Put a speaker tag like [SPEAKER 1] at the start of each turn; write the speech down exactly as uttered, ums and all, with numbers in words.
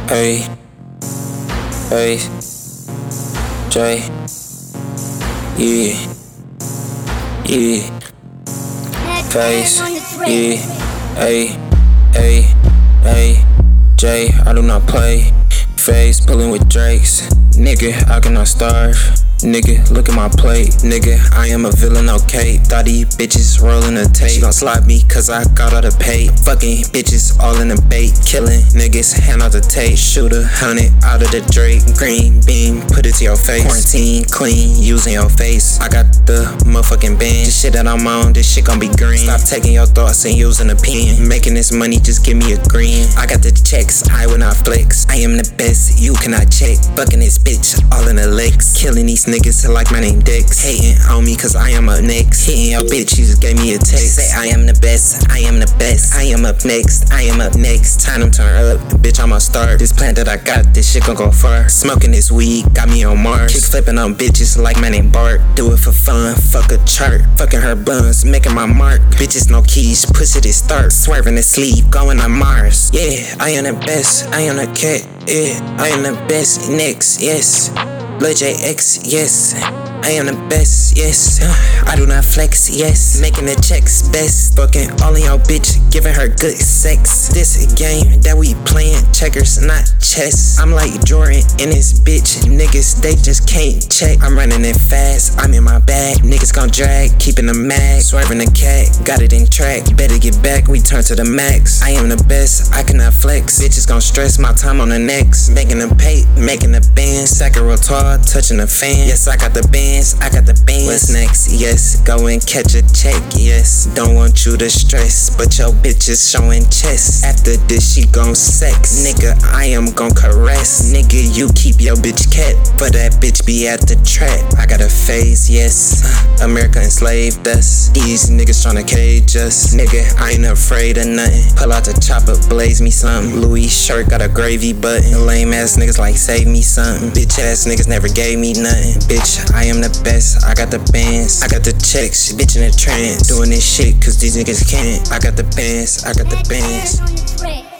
[SPEAKER 1] A, A, J, yeah, yeah, face, yeah, A, A, A, J, I do not play, face, pulling with Drakes, nigga, I cannot starve. Nigga, look at my plate, nigga, I am a villain, okay. Thought these bitches rolling a tape. She gon' slap me cause I got all the pay. Fucking bitches all in the bait. Killing niggas, hand out the tape. Shoot a hundred out of the Drake. Green beam, put it to your face. Quarantine, clean, using your face. I got the motherfucking band. This shit that I'm on, this shit gon' be green. Stop taking your thoughts and using a pen. Making this money, just give me a green. I got the checks, I will not flex. I am the best, you cannot check. Fucking this bitch, all in the legs. Killing these niggas like my name Dex. Hating on me cause I am up next. Hitting your bitch, you just gave me a text. Say I am the best, I am the best. I am up next, I am up next. Time to turn up, bitch, I'ma start. This plan that I got, this shit gon' go far. Smoking this weed, got me on Mars. Kick flipping on bitches like my name Bart. Do it for fun, fuck a chart. Fucking her buns, making my mark. Bitches no keys, pussy to start. Swerving to sleep, going on Mars. Yeah, I am the best, I am the cat. Yeah, I am the best, next, yes. Lil J X, yes. I am the best, yes. I do not flex, yes. Making the checks best. Fucking all in your bitch, giving her good sex. This a game that we playing, checkers, not chess. I'm like Jordan in this bitch. Niggas, they just can't check. I'm running it fast, I'm in my bag. Niggas gon' drag, keeping the mag. Swerving the cat, got it in track. Better get back, we turn to the max. I am the best, I cannot flex. Bitches gon' stress my time on the next. Making the pay, making the band. Second retard, touching the fan. Yes, I got the band. I got the bands. What's next? Yes, go and catch a check. Yes, don't want you to stress, but your bitch is showing chest. After this, she gon' sex. Nigga, I am gon' caress. Nigga, you keep your bitch cat, but that bitch be at the trap. I got a face, yes. America enslaved us. These niggas tryna cage us. Nigga, I ain't afraid of nothing. Pull out the chopper, blaze me something. Louis shirt got a gravy button. Lame ass niggas like save me something. Bitch ass niggas never gave me nothing. Bitch, I am the best, I got the bands, I got the checks, bitch in a trance. Doing this shit cause these niggas can't. I got the bands, I got the bands.